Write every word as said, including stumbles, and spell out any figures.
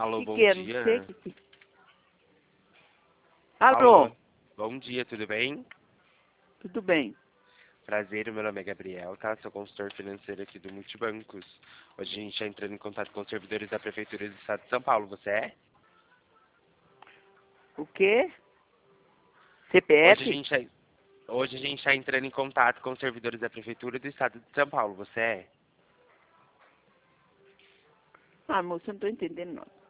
Alô, que bom que é? Não dia. sei o que que... Alô, Bom dia, tudo bem? tudo bem? Prazer, meu nome é Gabriel, tá? Sou consultor financeiro aqui do Multibancos. Hoje a gente está entrando em contato com os servidores da Prefeitura do Estado de São Paulo. Você é? O quê? Hoje a C P F? gente está Hoje a gente está entrando em contato com os servidores da Prefeitura do Estado de São Paulo. Você é? Ah, moça, eu não tô entendendo nada.